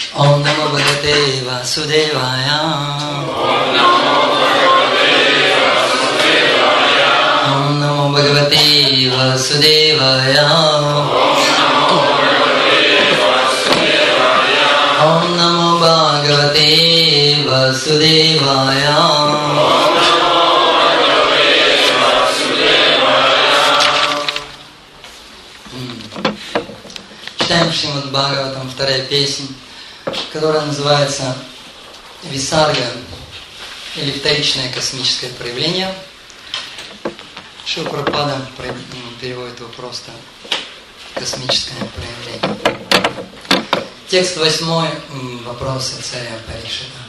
Om Namo Bhagavate Vasudevaya. Om Namo Bhagavate Vasudevaya. Om Namo Bhagavate Vasudevaya. Om Namo Bhagavate Vasudevaya. Читаем Шримад Бхагаватам, вторая песнь, которая называется Висарга, или вторичное космическое проявление. Шрила Прабхупада переводит его просто космическое проявление. Текст 8, вопросы царя Парикшита.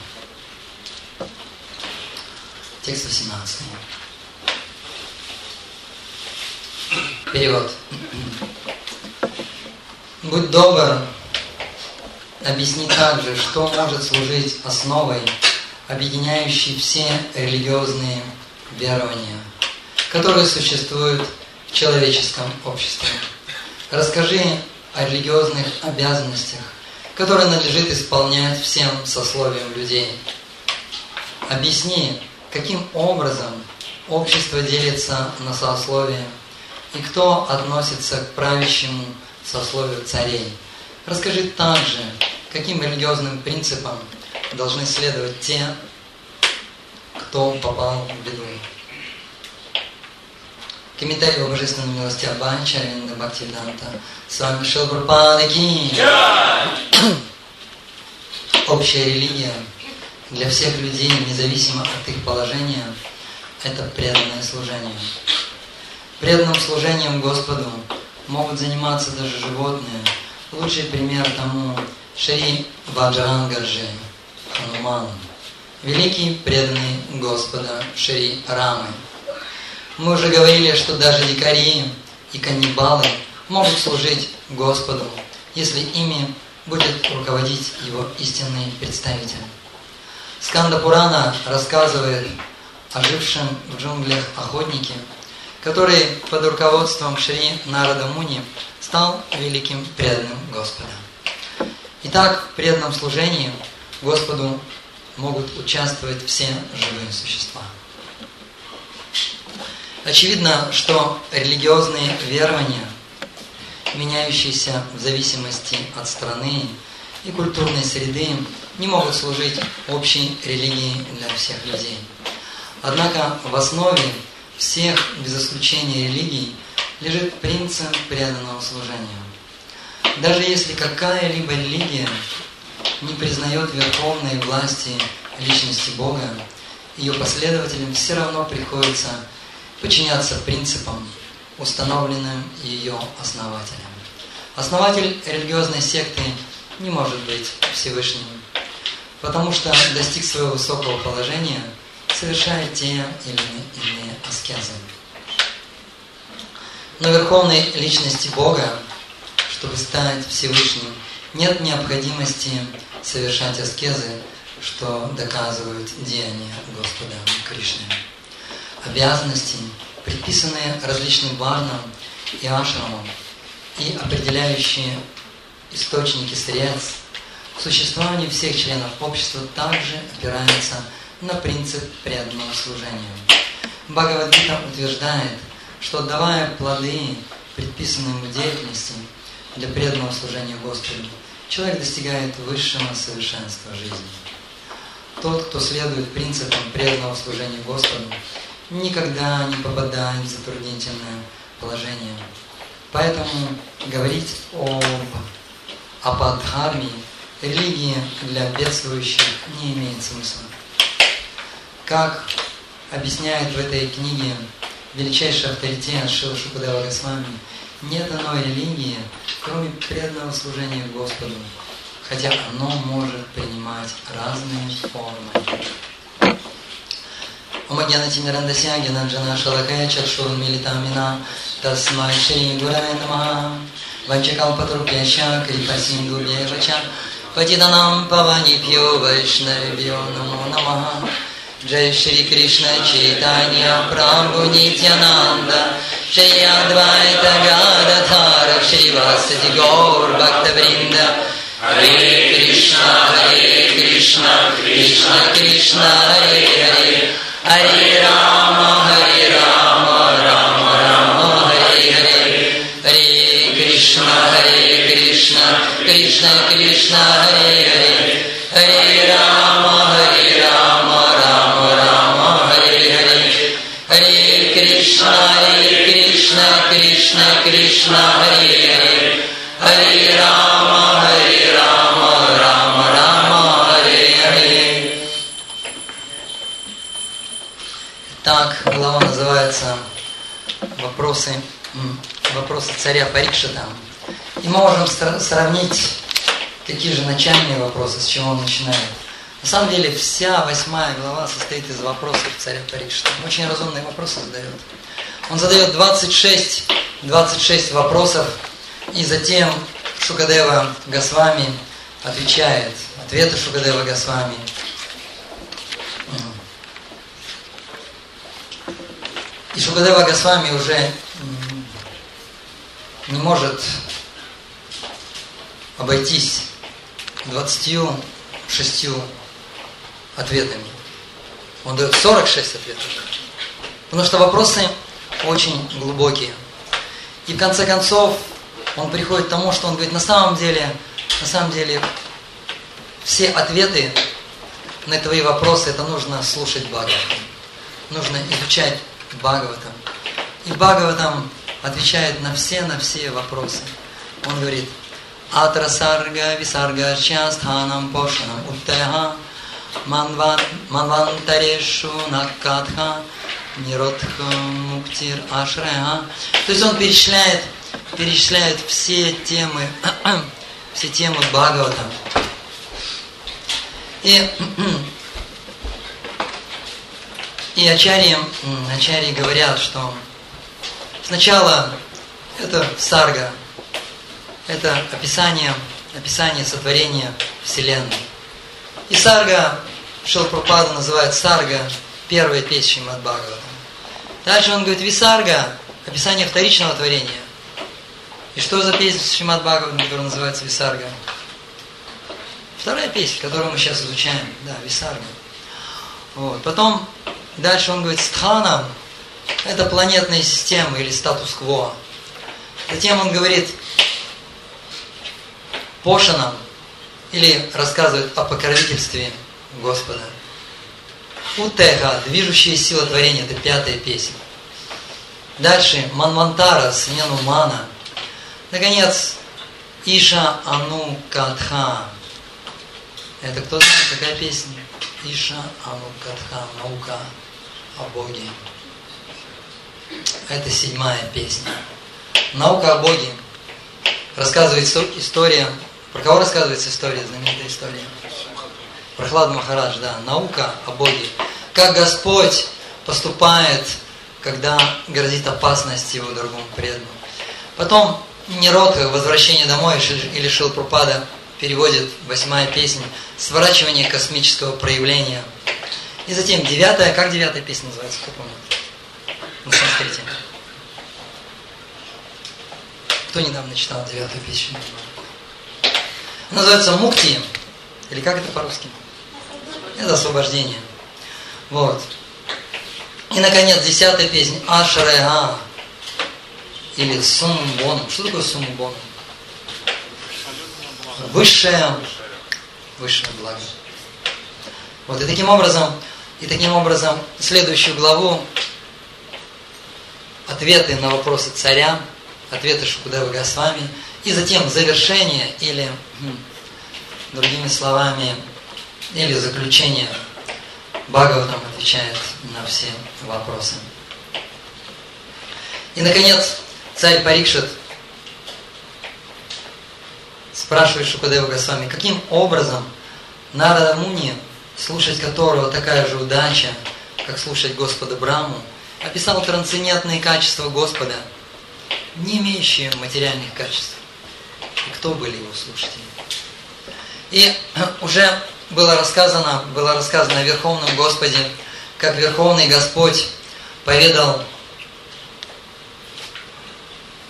Текст 18. Перевод. Будь добр, объясни также, что может служить основой, объединяющей все религиозные верования, которые существуют в человеческом обществе. Расскажи о религиозных обязанностях, которые надлежит исполнять всем сословиям людей. Объясни, каким образом общество делится на сословия и кто относится к правящему сословию царей. Расскажи также, каким религиозным принципам должны следовать те, кто попал в беду. Комментарий о божественной милости Абхачарья Бхактивиданта. С вами Шрила Прабхупада ки. Общая религия для всех людей, независимо от их положения, это преданное служение. Преданным служением Господу могут заниматься даже животные. Лучший пример тому Шри Ваджрангаджи Хануман, великий преданный Господа Шри Рамы. Мы уже говорили, что даже дикари и каннибалы могут служить Господу, если ими будет руководить его истинный представитель. Сканда Пурана рассказывает о жившем в джунглях охотнике, который под руководством Шри Нарада Муни стал великим преданным Господа. Итак, в преданном служении Господу могут участвовать все живые существа. Очевидно, что религиозные верования, меняющиеся в зависимости от страны и культурной среды, не могут служить общей религией для всех людей. Однако в основе всех, без исключения религий, лежит принцип преданного служения. Даже если какая-либо религия не признает верховной власти личности Бога, ее последователям все равно приходится подчиняться принципам, установленным ее основателем. Основатель религиозной секты не может быть Всевышним, потому что достиг своего высокого положения, совершает те или иные аскезы. Но верховной личности Бога, чтобы стать Всевышним, нет необходимости совершать аскезы, что доказывают деяния Господа Кришны. Обязанности, предписанные различным варнам и ашрамам и определяющие источники средств, в существовании всех членов общества также опираются на принцип преданного служения. Бхагавад-гита утверждает, что отдавая плоды, предписанные ему деятельности для преданного служения Господу, человек достигает высшего совершенства жизни. Тот, кто следует принципам преданного служения Господу, никогда не попадает в затруднительное положение. Поэтому говорить об ападхарме, религии для бедствующих, не имеет смысла. Как объясняет в этой книге величайший авторитет Шрила Шукадева Госвами, нет иной религии, кроме преданного служения Господу, хотя оно может принимать разные формы. Омагьянатимирандасья гьянанджана шалакая чакшурмилитамина тасмай шри гураве намаха ванчакалпатрупьяща крипасиндубьевача патиданам паванипьо вайшнавибьо намо намаха. Джай Шри Кришна Чайтанья Прабху Нитьянанда Шри Адвайта Гададхара Шри Васади Гаур Бхакта Вринда Харе Кришна Krishna Krishna Hare Hare Hare Rama Rama Rama Hare Hare Hare Krishna Krishna Krishna Hare Hare Hare Rama Rama Rama Hare Hare Hare Krishna Krishna Krishna Hare Hare Hare Rama Rama Rama Hare Hare. Так, глава называется «Вопросы царя Парикшита». И мы можем сравнить, какие же начальные вопросы, с чего он начинает. На самом деле, вся 8 глава состоит из вопросов царя Парикшита. Очень разумные вопросы задает. Он задает 26 вопросов, и затем Шукадева Госвами отвечает. Ответы Шукадева Госвами. И Шукадева Госвами уже не может обойтись 26 ответами. Он дает 46 ответов. Потому что вопросы очень глубокие. И в конце концов он приходит к тому, что он говорит, на самом деле, все ответы на твои вопросы, это нужно слушать Бхагаватам. Нужно изучать Бхагаватам. И Бхагаватам отвечает на все вопросы. Он говорит, Атра сарга висарга частханам пошанам уттеха манвантарешу накатха ниродха муктир ашреха. То есть он перечисляет все темы Бхагаватам. И ачарьи говорят, что сначала это сарга, это описание сотворения Вселенной. И сарга, Шрила Прабхупада называет сарга первая песня Шримад Бхагаватам. Дальше он говорит висарга, описание вторичного творения. И что за песня Шримад Бхагаватам, которая называется висарга? Вторая песня, которую мы сейчас изучаем, да, висарга. Вот. Потом дальше он говорит стхана, это планетные системы или статус-кво. Затем он говорит пошанам, или рассказывает о покровительстве Господа. Утеха, движущая сила творения, это 5-я песня. Дальше Манвантара, смену мана. Наконец, Иша Ану Катха. Это кто знает, какая песня? Иша Ану Катха, наука о Боге. Это 7-я песня. Наука о Боге. Рассказывается история. Про кого рассказывается история, знаменитая история? Прохлад Махарадж, да. Наука о Боге. Как Господь поступает, когда грозит опасность его другому преданному. Потом Ниродха, возвращение домой, или Шрила Прабхупада переводит 8-я песня, сворачивание космического проявления. И затем 9-я, как 9-я песня называется, кто помнит? На санскрите. Кто недавно читал 9-ю песню? Называется Мукти, или как это по-русски? Это освобождение. Вот. И, наконец, 10-я песня Ашрега, или Сумбон. Что такое Сумбон? Высшее благо. Вот, и таким образом, следующую главу ответы на вопросы царя, ответы Шукадевы Госвами, и затем завершение, или, другими словами, или заключение. Бхагаватам отвечает на все вопросы. И, наконец, царь Парикшит спрашивает Шукадеву Госвами, каким образом Нарада Муни, слушать которого такая же удача, как слушать Господа Браму, описал трансцендентные качества Господа, не имеющие материальных качеств. И кто были его слушатели? И уже было рассказано о Верховном Господе, как Верховный Господь поведал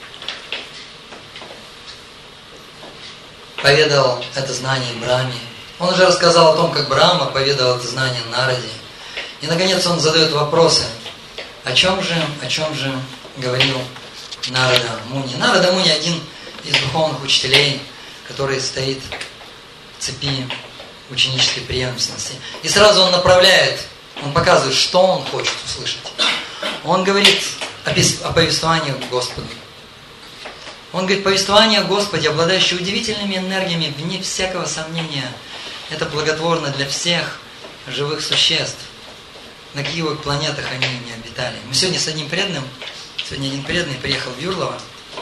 это знание Брахме, Он уже рассказал о том, как Брахма поведал это знание Нараде. И наконец он задает вопросы. О чем же говорил Нарада Муни? Нарада Муни один из духовных учителей, который стоит в цепи ученической преемственности. И сразу он направляет, он показывает, что он хочет услышать. Он говорит о повествовании Господу. Он говорит, повествование о Господе, обладающее удивительными энергиями, вне всякого сомнения, это благотворно для всех живых существ, на каких бы планетах они ни обитали. Мы сегодня один преданный приехал в Юрлово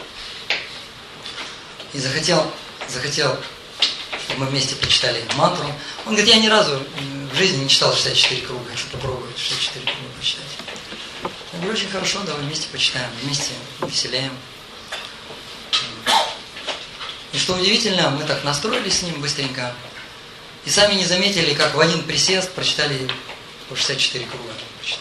и захотел, чтобы мы вместе прочитали мантру. Он говорит, я ни разу в жизни не читал 64 круга, хочу попробовать 64 круга почитать. Я говорю, очень хорошо, давай вместе почитаем, вместе веселяем. И что удивительно, мы так настроились с ним быстренько, и сами не заметили, как в один присест прочитали по 64 круга.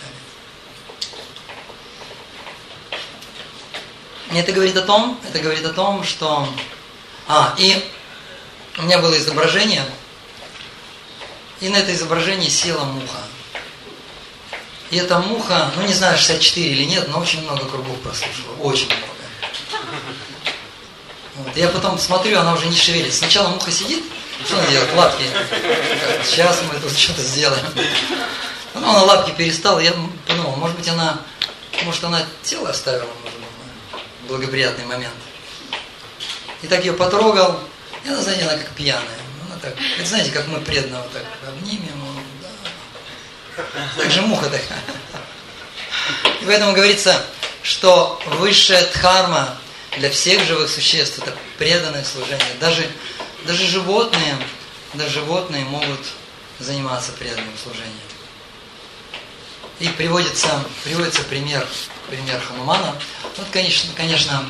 И это говорит о том, что... и у меня было изображение, и на это изображение села муха. И эта муха, не знаю, 64 или нет, но очень много кругов прослушала. Очень много. Вот. Я потом смотрю, она уже не шевелится. Сначала муха сидит, что она делает? Лапки. Сейчас мы тут что-то сделаем. Она лапки перестала, я подумал, может она тело оставила, может быть, в благоприятный момент. И так ее потрогал, и она, знаете, она как пьяная. Она так, это знаете, как мы преданного так обнимем, да. Так же муха такая. И поэтому говорится, что высшая дхарма для всех живых существ это преданное служение. Даже животные могут заниматься преданным служением. И приводится пример Ханумана. Вот, конечно,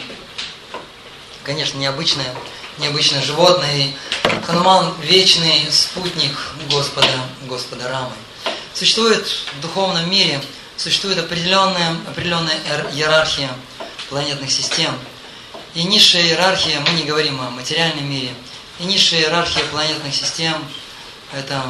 необычное животное. И Хануман вечный спутник Господа Рамы. Существует в духовном мире определенная иерархия планетных систем. И низшая иерархия, мы не говорим о материальном мире, и низшая иерархия планетных систем это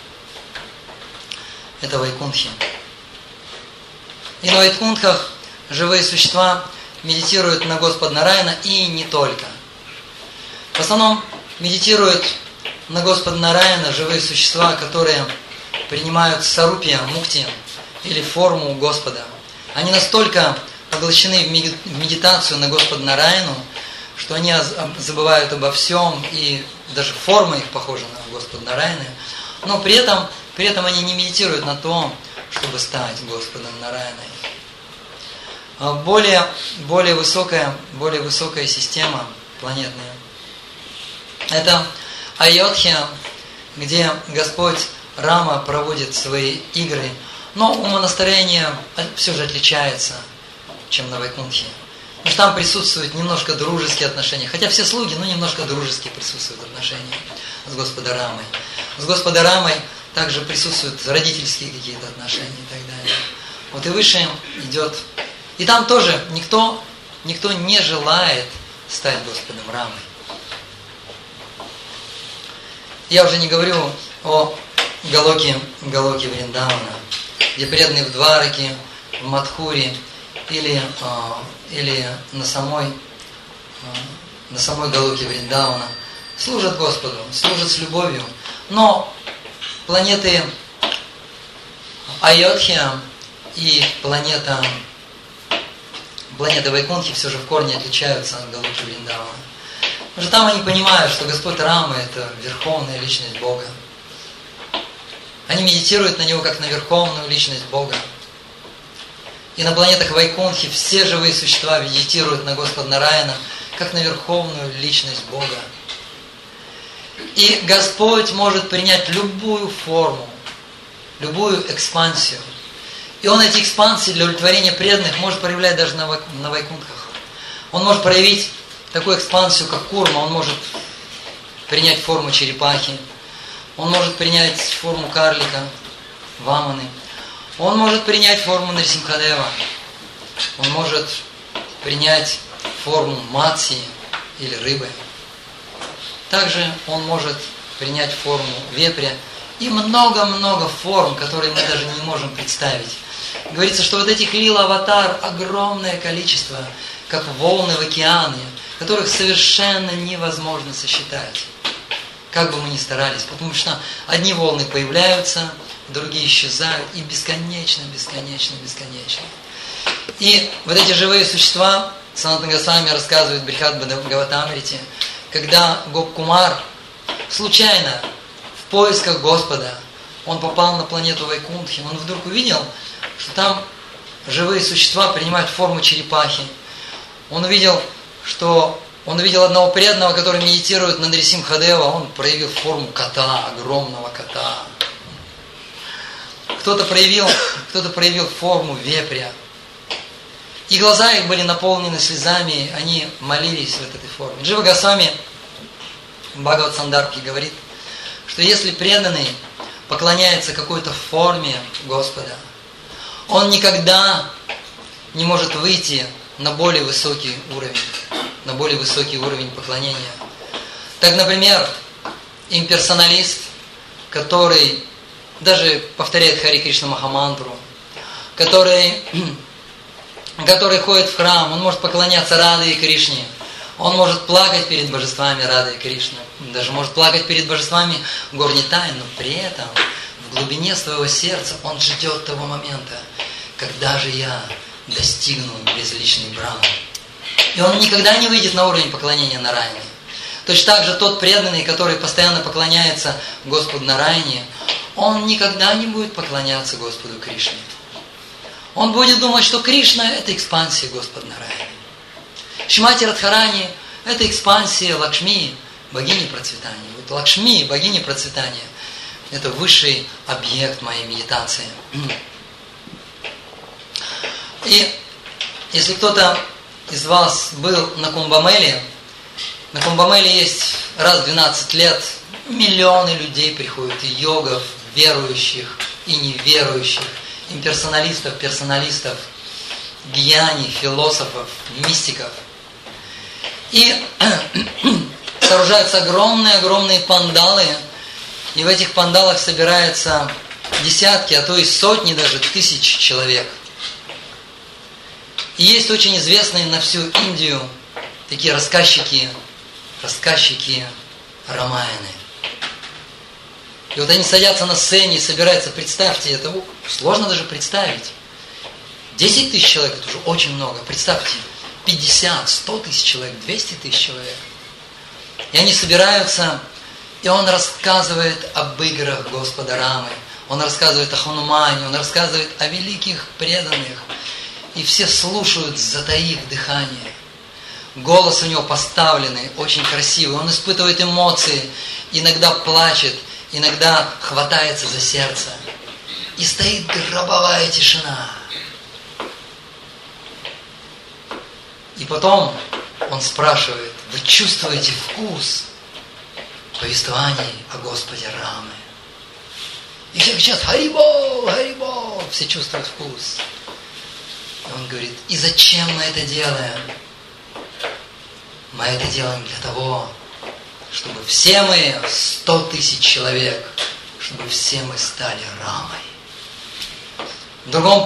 Вайкунтхи. И на Вайкунтхах живые существа медитируют на Господа Нараяна и не только. В основном медитируют на Господа Нараяна живые существа, которые принимают сарупья, мукти или форму Господа. Они настолько поглощены в медитацию на Господа Нараяну, что они забывают обо всем, и даже форма их похожа на Господа Нараяна. Но при этом они не медитируют на том, чтобы стать Господом Нараяной. Более высокая система планетная. Это Айодхья, где Господь Рама проводит свои игры, но умонастроение все же отличается, чем на Вайкунтхе. Потому что там присутствуют немножко дружеские отношения. Хотя все слуги, но немножко дружеские присутствуют отношения с Господом Рамой. С Господом Рамой также присутствуют родительские какие-то отношения и так далее. Вот и выше идет. И там тоже никто не желает стать Господом Рамой. Я уже не говорю о Галоке Вриндавана, где преданные в Двараке, в Мадхуре или на самой Галоке Вриндавана служат Господу, служат с любовью. Но планеты Айодхья и планета Вайкунтхи все же в корне отличаются от Галоки Вриндавана. Потому что там они понимают, что Господь Рама это верховная личность Бога. Они медитируют на Него как на верховную личность Бога. И на планетах Вайкунтхи все живые существа медитируют на Господа Нараяна как на верховную личность Бога. И Господь может принять любую форму, любую экспансию. И Он эти экспансии для удовлетворения преданных может проявлять даже на Вайкунтхах. Он может проявить такую экспансию, как Курма. Он может принять форму черепахи. Он может принять форму карлика, Ваманы. Он может принять форму Нарисимхадева. Он может принять форму Матси или рыбы. Также он может принять форму вепря и много-много форм, которые мы даже не можем представить. Говорится, что вот этих лила-аватар огромное количество, как волны в океане, которых совершенно невозможно сосчитать, как бы мы ни старались, потому что одни волны появляются, другие исчезают, и бесконечно, бесконечно, бесконечно. И вот эти живые существа, Санатана Госвами рассказывает в Брихад-Бхагаватамрите, когда Гоп-Кумар случайно в поисках Господа, он попал на планету Вайкунтхи, он вдруг увидел, что там живые существа принимают форму черепахи. Он увидел одного преданного, который медитирует на Нарисимхадева, он проявил форму кота, огромного кота. Кто-то проявил форму вепря. И глаза их были наполнены слезами, они молились в этой форме. Джива Госвами в Бхагават-Сандарбхе говорит, что если преданный поклоняется какой-то форме Господа, он никогда не может выйти на более высокий уровень поклонения. Так, например, имперсоналист, который даже повторяет Хари Кришна Махамантру, который ходит в храм, он может поклоняться Раде и Кришне, он может плакать перед божествами Рады и Кришны, даже может плакать перед божествами Горнитай, но при этом в глубине своего сердца он ждет того момента, когда же я достигну безличный Брахман. И он никогда не выйдет на уровень поклонения Нараяне. Точно так же тот преданный, который постоянно поклоняется Господу Нараяне, он никогда не будет поклоняться Господу Кришне. Он будет думать, что Кришна – это экспансия Господа Нараяны. Шримати Радхарани – это экспансия Лакшми, богини процветания. Вот Лакшми, богини процветания – это высший объект моей медитации. И если кто-то из вас был на Кумбамеле есть раз в 12 лет миллионы людей приходят, и йогов, верующих и неверующих, имперсоналистов, персоналистов, гьяни, философов, мистиков. И сооружаются огромные пандалы, и в этих пандалах собираются десятки, а то и сотни даже тысяч человек. И есть очень известные на всю Индию такие рассказчики Рамаяны. И вот они садятся на сцене и собираются, представьте, это сложно даже представить. 10 тысяч человек, это уже очень много. Представьте, 50, 100 тысяч человек, 200 тысяч человек. И они собираются, и он рассказывает об играх Господа Рамы. Он рассказывает о Ханумане, он рассказывает о великих преданных. И все слушают, затаив дыхание. Голос у него поставленный, очень красивый. Он испытывает эмоции, иногда плачет, иногда хватается за сердце. И стоит гробовая тишина. И потом он спрашивает: вы чувствуете вкус повествований о Господе Рамы? И все кричат: Харибол, Харибол! Все чувствуют вкус. И он говорит: и зачем мы это делаем? Мы это делаем для того, чтобы все мы, 100 тысяч человек, чтобы все мы стали Рамой. В другом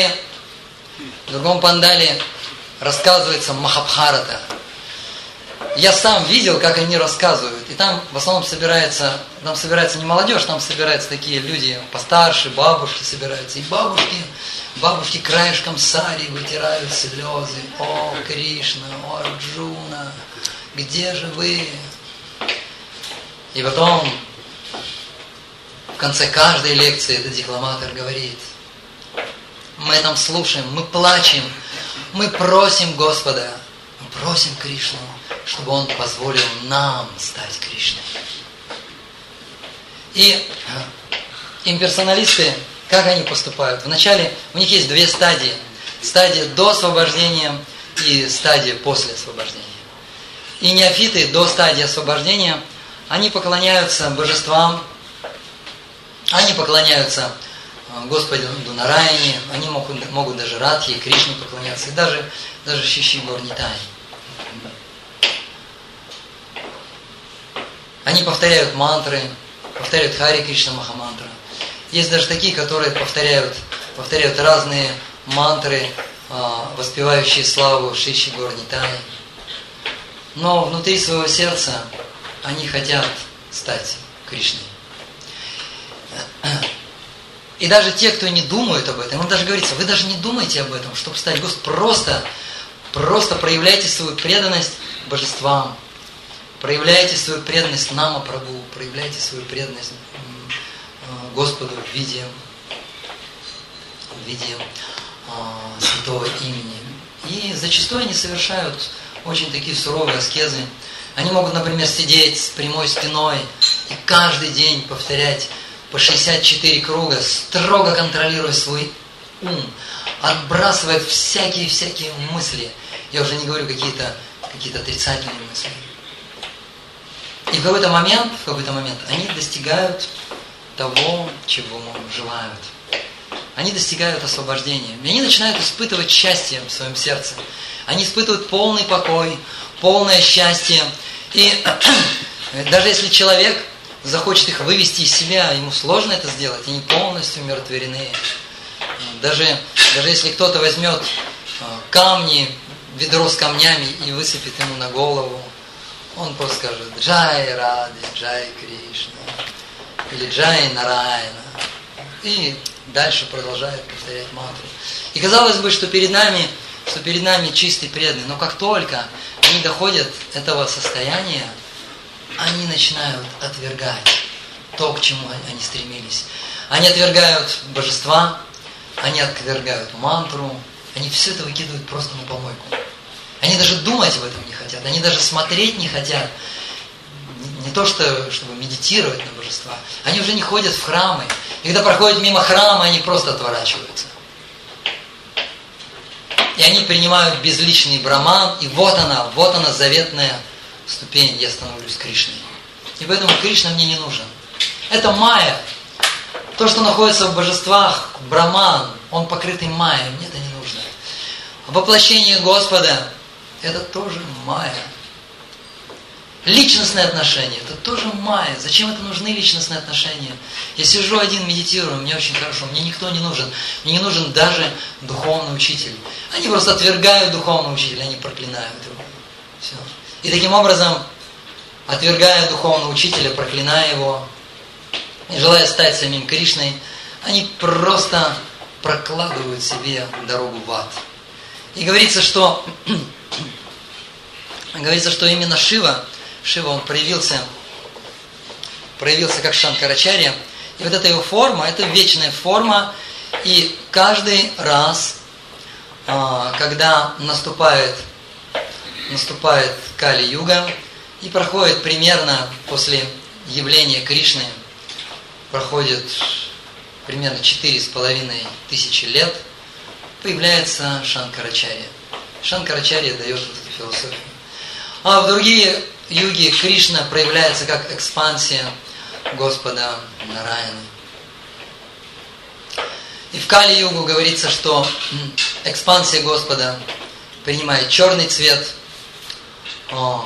пандале рассказывается Махабхарата. Я сам видел, как они рассказывают. И там в основном собирается не молодежь, там собираются такие люди постарше, бабушки собираются. И бабушки краешком сари вытирают слезы. О, Кришна, о, Арджуна, где же вы? И потом, в конце каждой лекции этот декламатор говорит: мы там слушаем, мы плачем, мы просим Господа, мы просим Кришну, чтобы Он позволил нам стать Кришной. И имперсоналисты, как они поступают? Вначале у них есть две стадии. Стадия до освобождения и стадия после освобождения. И неофиты до стадии освобождения, они поклоняются божествам, они поклоняются Господу Нараяне, они могут даже Радхе и Кришне поклоняться, и даже Шиши Горнитай. Они повторяют мантры, повторяют Хари Кришна Махамантра. Есть даже такие, которые повторяют разные мантры, воспевающие славу Шри Шри Гаур Нитая. Но внутри своего сердца они хотят стать Кришной. И даже те, кто не думают об этом, им даже говорится, вы даже не думайте об этом, чтобы стать Господом. Просто проявляйте свою преданность божествам, проявляйте свою преданность Нама Прабху, проявляйте свою преданность Господу в виде святого имени. И зачастую они совершают очень такие суровые аскезы. Они могут, например, сидеть с прямой спиной и каждый день повторять по 64 круга, строго контролируя свой ум, отбрасывая всякие мысли. Я уже не говорю какие-то отрицательные мысли. И в какой-то момент они достигают того, чего желают. Они достигают освобождения. И они начинают испытывать счастье в своем сердце. Они испытывают полный покой, полное счастье. И даже если человек захочет их вывести из себя, ему сложно это сделать, они полностью умиротворены. Даже если кто-то возьмет камни, ведро с камнями и высыпет ему на голову, он просто скажет «Джай Ради, Джай Кришна» или «Джай Нарайана». И дальше продолжает повторять мантру. И казалось бы, что перед нами чистый преданный, но как только они доходят этого состояния, они начинают отвергать то, к чему они стремились. Они отвергают божества, они отвергают мантру, они все это выкидывают просто на помойку. Они даже думать об этом не хотят, они даже смотреть не хотят. Не то, чтобы медитировать на божества. Они уже не ходят в храмы. И когда проходят мимо храма, они просто отворачиваются. И они принимают безличный браман, и вот она заветная ступень, я становлюсь Кришной. И поэтому Кришна мне не нужен. Это майя. То, что находится в божествах, браман, он покрытый майей, мне это не нужно. Воплощение Господа, это тоже майя. Личностные отношения, это тоже майя. Зачем это нужны личностные отношения? Я сижу один, медитирую, мне очень хорошо, мне никто не нужен. Мне не нужен даже духовный учитель. Они просто отвергают духовного учителя, они проклинают его. Все. И таким образом, отвергая духовного учителя, проклиная его, и желая стать самим Кришной, они просто прокладывают себе дорогу в ад. И говорится, что именно Шива, он проявился как Шанкарачарья. И вот эта его форма, это вечная форма. И каждый раз, когда наступает Кали-юга, и проходит примерно после явления Кришны, проходит примерно 4500 лет, появляется Шанкарачарья. Шанкарачарья дает вот эту философию. А в другие юги Кришна проявляется как экспансия Господа Нараяны. И в Кали-югу говорится, что экспансия Господа принимает черный цвет. В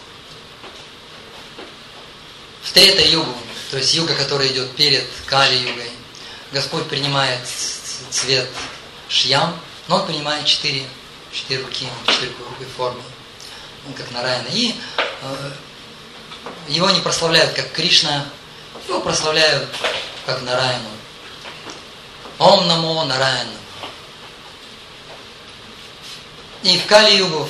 Трета-югу, то есть юга, которая идет перед Кали-югой, Господь принимает цвет шьям, но он принимает 4 руки, 4 руки формы, как Нараяна. И его не прославляют как Кришна, его прославляют как Нараяну. Ом намо Нараяна. И в Кали-югу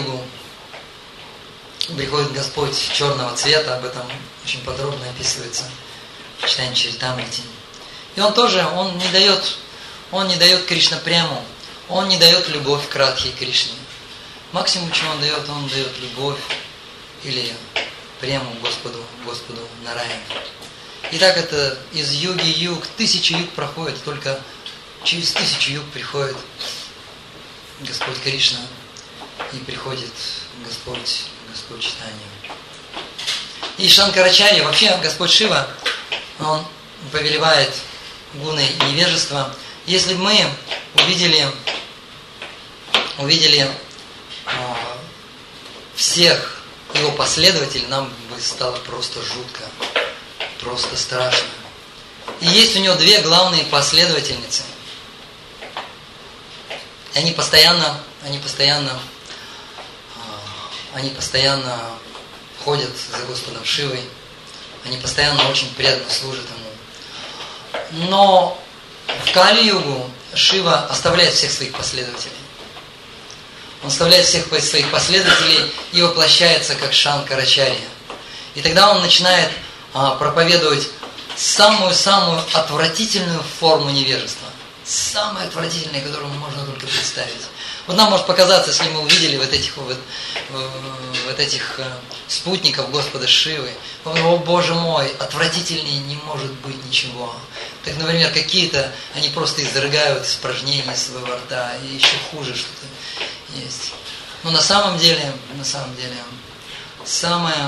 приходит Господь черного цвета, об этом очень подробно описывается в читании Чаритамрити. И он не дает Кришна прему, он не дает любовь к Радхе и Кришне. Максимум, чего он дает любовь или прему Господу Нараяне. И так это из юги юг, 1000 юг проходит, только через 1000 юг приходит Господь Кришна и приходит Господь Чайтанья. И Шанкарачарья, вообще Господь Шива, он повелевает гуной невежества. Если бы мы увидели всех его последователей, нам бы стало просто жутко, просто страшно. И есть у него две главные последовательницы. И они постоянно ходят за Господом Шивой. Они постоянно очень преданно служат Ему. Но в Кали-югу Шива оставляет всех своих последователей. Он оставляет всех своих последователей и воплощается как Шанкарачарья. И тогда он начинает проповедовать самую-самую отвратительную форму невежества. Самое отвратительное, которое можно только представить. Вот нам может показаться, если мы увидели вот этих спутников Господа Шивы, о Боже мой, отвратительнее не может быть ничего. Так, например, какие-то, они просто изрыгают испражнения своего рта, и еще хуже что-то есть. Но на самом деле, самое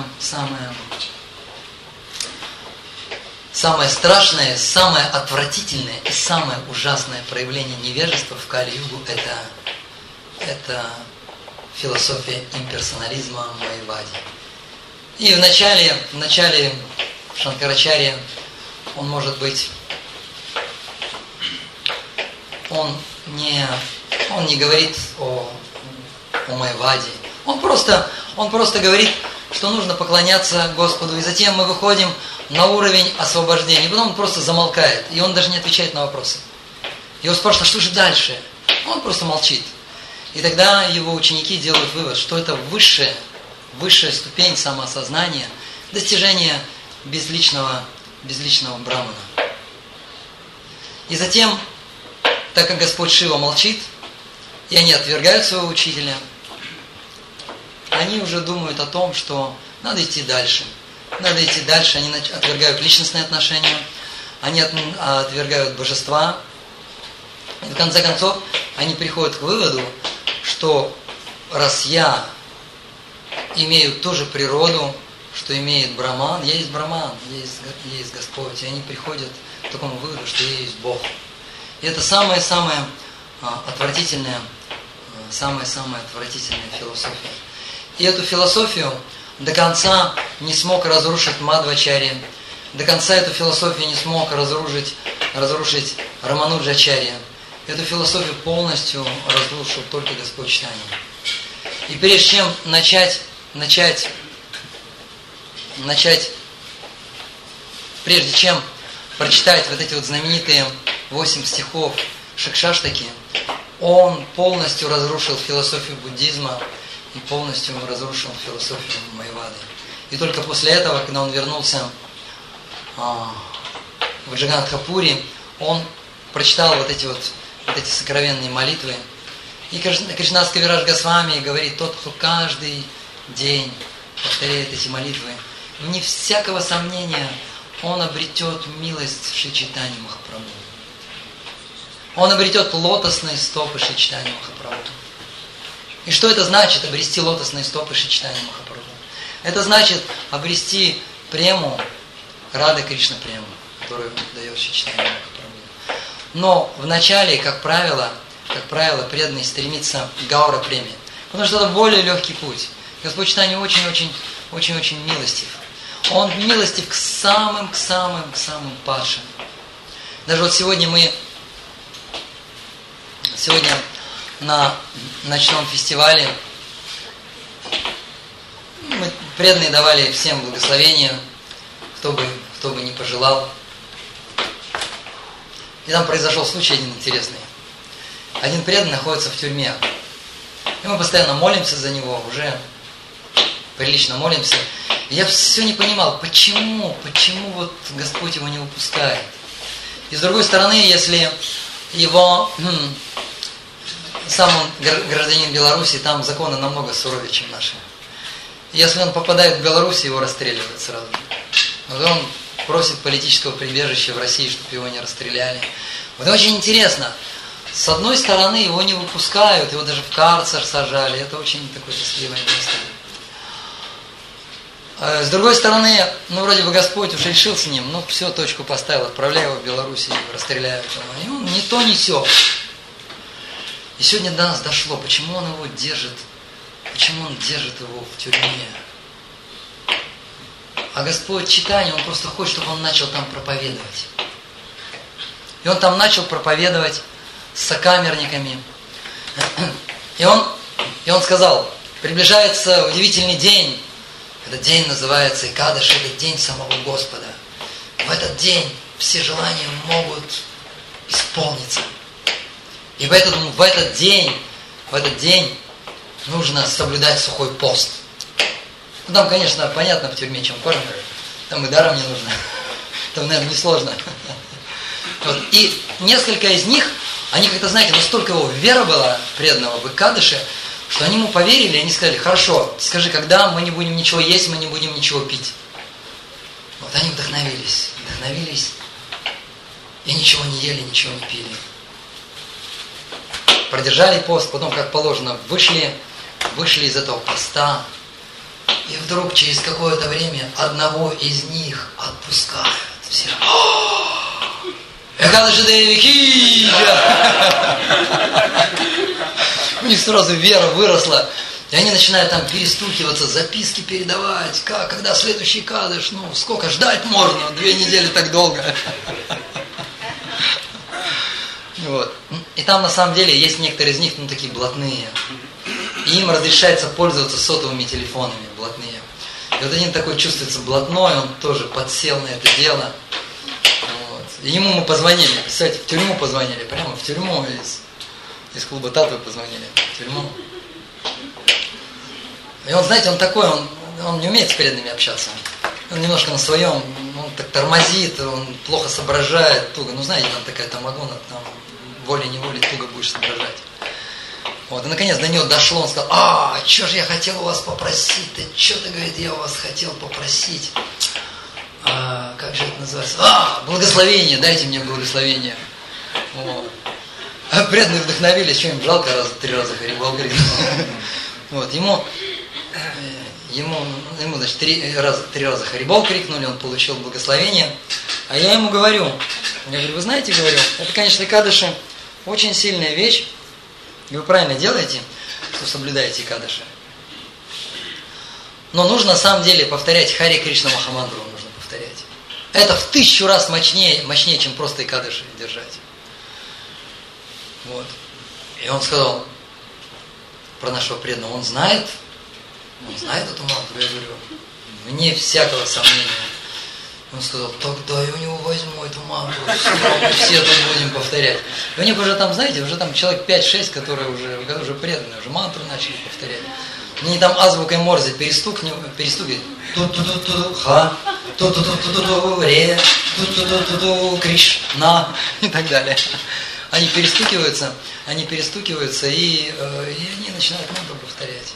страшное, самое отвратительное и самое ужасное проявление невежества в Кали-югу это философия имперсонализма Майявади. И в начале Шанкарачарья, он может быть, он не говорит о Майявади. Он просто говорит, что нужно поклоняться Господу. И затем мы выходим на уровень освобождения. И потом он просто замолкает. И он даже не отвечает на вопросы. Его спрашивают, а что же дальше? Он просто молчит. И тогда его ученики делают вывод, что это высшая ступень самоосознания, достижение безличного брамана. И затем, так как Господь Шива молчит, и они отвергают своего учителя, они уже думают о том, что надо идти дальше. Они отвергают личностные отношения, они отвергают божества. И в конце концов, они приходят к выводу, что раз я имею ту же природу, что имеет Браман, есть Господь. И они приходят к такому выводу, что я есть Бог. И это самая-самая отвратительная философия. И эту философию до конца не смог разрушить Мадхвачарья, до конца эту философию не смог разрушить Рамануджачарья. Эту философию полностью разрушил только Господь Чайтанья. И прежде чем прежде чем прочитать вот эти вот знаменитые 8 стихов Шикшаштаки, он полностью разрушил философию буддизма и полностью разрушил философию Майявады. И только после этого, когда он вернулся в Джаганнатхапури, он прочитал вот эти сокровенные молитвы. И Кришнадас Кавирадж Госвами говорит, тот, кто каждый день повторяет эти молитвы, вне всякого сомнения, он обретет милость Шри Чайтаньи Махапрабху. Он обретет лотосные стопы Шри Чайтаньи Махапрабху. И что это значит, обрести лотосные стопы Шри Чайтаньи Махапрабху? Это значит обрести прему, Рада Кришна прему, которую дает Шри Чайтаньи Махапрабху. Но вначале, как правило, преданный стремится к Гаура преме, потому что это более легкий путь. Господь Чайтанья очень милостив. Он милостив к самым падшим. Даже вот сегодня на ночном фестивале мы преданные давали всем благословения, кто бы не пожелал. И там произошел случай один интересный. Один преданный находится в тюрьме. И мы постоянно молимся за него, уже прилично молимся. И я все не понимал, почему вот Господь его не выпускает. И с другой стороны, если его сам он гражданин Беларуси, там законы намного суровее, чем наши. Если он попадает в Беларусь, его расстреливают сразу. Вот он просит политического прибежища в России, чтобы его не расстреляли. Вот очень интересно. С одной стороны, его не выпускают, его даже в карцер сажали. Это очень такое счастливое место. С другой стороны, вроде бы Господь уж решил с ним, все, точку поставил, отправляй его в Беларусь, и расстреляют его. И он ни то, ни сё. И сегодня до нас дошло, почему он держит его в тюрьме. А Господь читание, Он просто хочет, чтобы он начал там проповедовать. И он там начал проповедовать с сокамерниками. И он сказал, приближается удивительный день. Этот день называется Икадыш, это день самого Господа. В этот день все желания могут исполниться. И поэтому в этот день нужно соблюдать сухой пост. Ну, там, конечно, понятно в тюрьме, чем кормят. Там и даром не нужно. Там, наверное, несложно. Вот. И несколько из них, они как-то, знаете, настолько его вера была преданного в Икадыше, что они ему поверили, и они сказали, хорошо, скажи, когда мы не будем ничего есть, мы не будем ничего пить. Вот они вдохновились, и ничего не ели, ничего не пили. Продержали пост, потом, как положено, вышли из этого поста, и вдруг через какое-то время одного из них отпускают. Все. Экадыши Девики! У них сразу вера выросла. И они начинают там перестукиваться, записки передавать. Когда следующий Экадыш? Ну, сколько ждать можно? 2 недели так долго. Вот. И там на самом деле есть некоторые из них, ну, такие блатные. И им разрешается пользоваться сотовыми телефонами, блатные. И вот один такой чувствуется блатной, он тоже подсел на это дело. Вот. И ему мы позвонили, представляете, в тюрьму позвонили, прямо в тюрьму из клуба Татвы позвонили, в тюрьму. И он, знаете, он такой, он не умеет с преданными общаться. Он немножко на своем, он так тормозит, он плохо соображает, туго. Ну, знаете, там такая тамагона, там волей-неволей туго будешь соображать. Вот, и наконец до него дошло, он сказал, что же я хотел у вас попросить, что-то, говорит, я у вас хотел попросить. Как же это называется? Благословение, дайте мне благословение. Вот. А преданные вдохновились, что им жалко, 3 раза Харибол говорит. Вот, ему, значит, 3 раза Харибол крикнули, он получил благословение. А я ему говорю, вы знаете, говорю, это, конечно, Экадыши очень сильная вещь, и вы правильно делаете, что соблюдаете Экадыши. Но нужно на самом деле повторять Хари Кришна Махамантру, нужно повторять. Это в 1000 раз мощнее, чем просто Экадыши держать. Вот. И он сказал про нашего преданного, он знает эту мантру, я говорю, вне всякого сомнения. Он сказал, тогда я у него возьму эту мантру, все тут будем повторять. И у них уже там, знаете, уже там человек 5-6, которые уже преданные, уже мантру начали повторять. Они там азбукой Морзе перестукивают, ту-ту-ту-ту, ха, ту-ту-ту-ту-ту, ре, ту-ту-ту-ту-ту, Кришна и так далее. Они перестукиваются, и они начинают мантру повторять.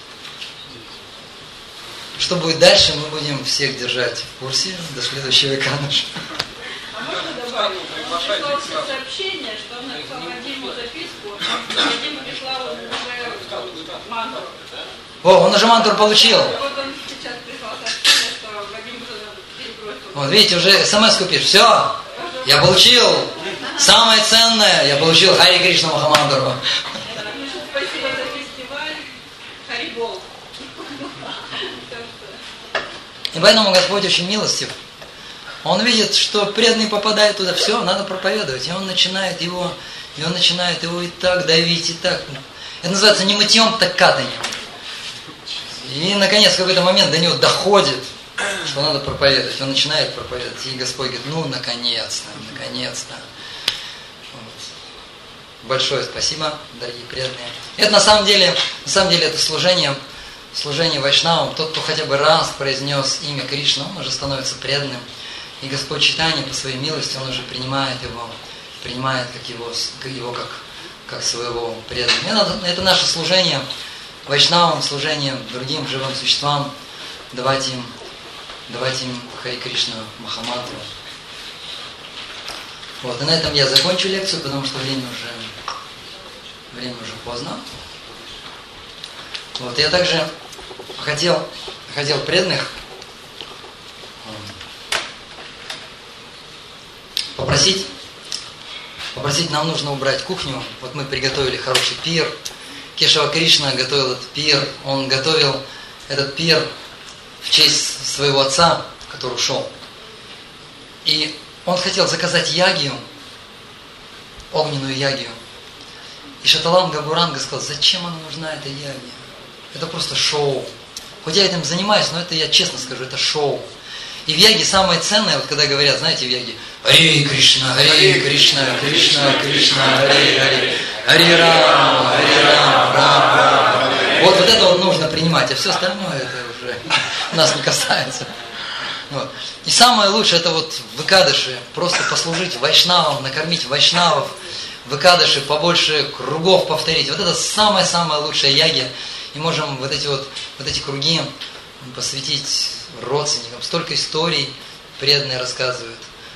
Что будет дальше, мы будем всех держать в курсе до следующего Экадыша. А можно добавить? Он прислал сообщение, что он написал Вадиму записку, Вадим прислал уже мантру. Он уже мантру получил. Вот он сейчас прислал сообщение, что Вадим уже перебросил. Вот видите, уже смс-ку пишет. Все, я получил самое ценное, я получил Хари Кришна Махамантру. Спасибо за фестиваль. Харибол. И поэтому Господь очень милостив. Он видит, что преданный попадает туда, все, надо проповедовать. И он начинает его и так давить, и так. Это называется не мытьем, так катанием. И, наконец, в какой-то момент до него доходит, что надо проповедовать. Он начинает проповедовать. И Господь говорит, наконец-то. Вот. Большое спасибо, дорогие преданные. Это на самом деле это служение вайшнавам. Тот, кто хотя бы раз произнес имя Кришны, он уже становится преданным. И Господь Чайтанья по своей милости, он уже принимает его как своего преданного. Это наше служение вайшнавам, служение другим живым существам, давать им Хари Кришна Махамантру. Вот, и на этом я закончу лекцию, потому что время уже поздно. Вот, я также хотел преданных попросить, нам нужно убрать кухню. Вот мы приготовили хороший пир. Кешава Кришна готовил этот пир. Он готовил этот пир в честь своего отца, который ушел. И он хотел заказать ягию, огненную ягию. И Шаталанга Гауранга сказал, зачем она нужна, эта ягия? Это просто шоу. Хоть я этим занимаюсь, но это, я честно скажу, это шоу. И в яге самое ценное, вот когда говорят, знаете, в яге, Хари Кришна, Кришна, Кришна, Хари, Хари Рама, Рам, Рам. Вот это вот нужно принимать, а все остальное это уже нас не касается. Вот. И самое лучшее это вот в Экадаши, просто послужить вайшнавам, накормить вайшнавов, в Экадаши побольше кругов повторить. Вот это самая-самая лучшая яги. И можем вот эти круги посвятить родственникам. Столько историй преданные рассказывают.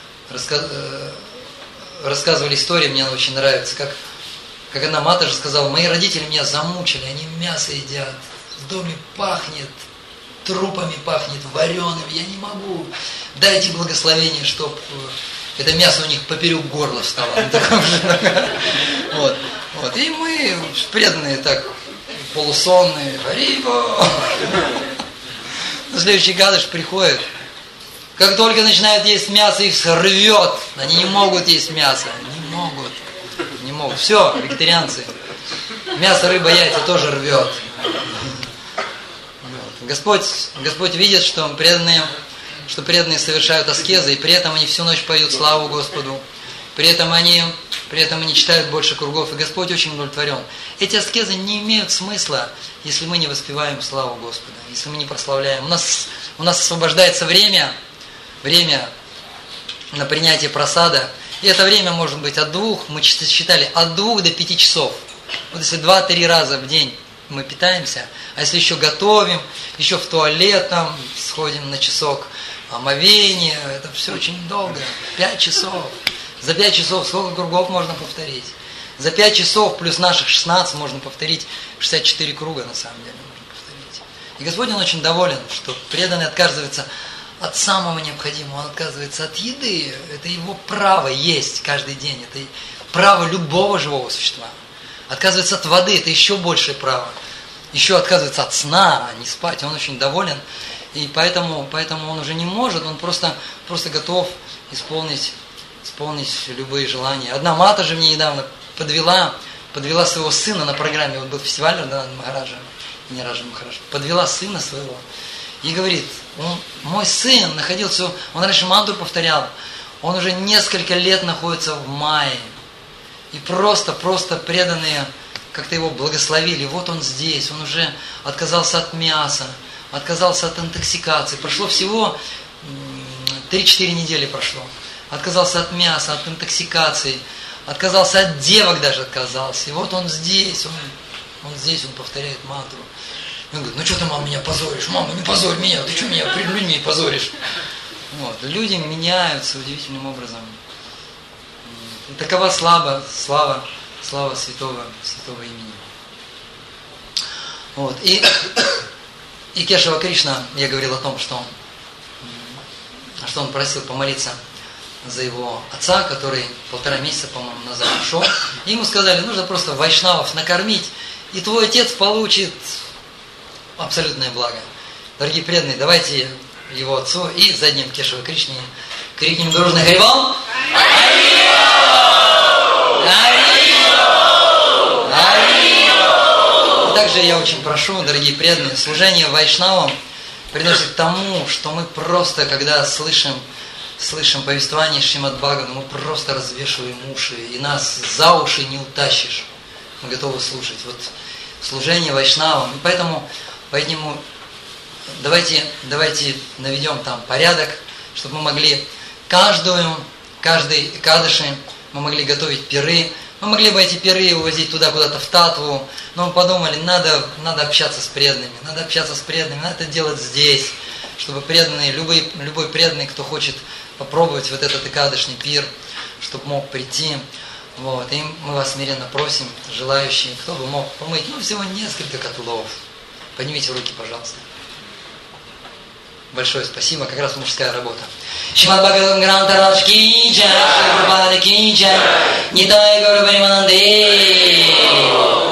Рассказывали истории, мне она очень нравится. Как одна Матаджи сказала, мои родители меня замучили, они мясо едят, в доме пахнет, трупами пахнет, вареным, я не могу. Дайте благословение, чтоб это мясо у них поперек горла встало. Вот. И мы преданные так, полусонные, Харибо. На следующий гадыш приходит. Как только начинают есть мясо, их рвет. Они не могут есть мясо. Не могут. Все, вегетарианцы. Мясо, рыба, яйца тоже рвет. Господь видит, что преданные совершают аскезы, и при этом они всю ночь поют славу Господу. При этом они читают больше кругов, и Господь очень удовлетворен. Эти аскезы не имеют смысла, если мы не воспеваем славу Господа, если мы не прославляем. У нас освобождается время на принятие прасада, и это время может быть мы считали, от 2 до 5 часов. Вот если 2-3 раза в день мы питаемся, а если еще готовим, еще в туалет там сходим на часок, омовение, это все очень долго, 5 часов. За 5 часов сколько кругов можно повторить? За 5 часов плюс наших 16 можно повторить 64 круга, на самом деле можно повторить. И Господь, Он очень доволен, что преданный отказывается от самого необходимого, Он отказывается от еды. Это его право есть каждый день, это право любого живого существа. Отказывается от воды, это еще большее право. Еще отказывается от сна, а не спать. Он очень доволен, и поэтому он уже не может, он просто готов исполнить любые желания. Одна Матаджи мне недавно подвела своего сына на программе, вот был фестиваль Радхананда Махараджа, не Раджа Махараджа, подвела сына своего и говорит, мой сын находился, он раньше мантру повторял, он уже несколько лет находится в майе, и просто преданные как-то его благословили, вот он здесь, он уже отказался от мяса, отказался от интоксикации, прошло всего 3-4 недели прошло. Отказался от мяса, от интоксикации, отказался от девок даже отказался. И вот он здесь, он повторяет мантру. И он говорит, ну что ты, мама, меня позоришь? Мама, не позорь меня, ты что меня перед людьми позоришь? Вот. Люди меняются удивительным образом. И такова слава святого имени. Вот. И Кешава Кришна, я говорил о том, что он просил помолиться за его отца, который 1,5 месяца, по-моему, назад ушел. И ему сказали, нужно просто вайшнавов накормить, и твой отец получит абсолютное благо. Дорогие преданные, давайте его отцу и задним Кешава Кришне крикнем дружно Харибол! Также я очень прошу, дорогие преданные, служение вайшнавам приносит к тому, что мы просто, когда слышим повествование Шримад Бхагаватам, мы просто развешиваем уши, и нас за уши не утащишь. Мы готовы слушать. Вот служение вайшнавам. И поэтому давайте наведем там порядок, чтобы мы могли каждый Экадаши мы могли готовить пиры. Мы могли бы эти пиры увозить туда куда-то в Татву, но мы подумали, надо общаться с преданными, надо это делать здесь, чтобы преданные, любой преданный, кто хочет попробовать вот этот экадышный пир, чтобы мог прийти. Вот. И мы вас смиренно просим, желающие, кто бы мог помыть, всего несколько котлов. Поднимите руки, пожалуйста. Большое спасибо, как раз мужская работа. Шримад Бхагаватам Гранта Радж ки джай, Шри Прабхупада ки джай, Нитай Гаура Паримананде.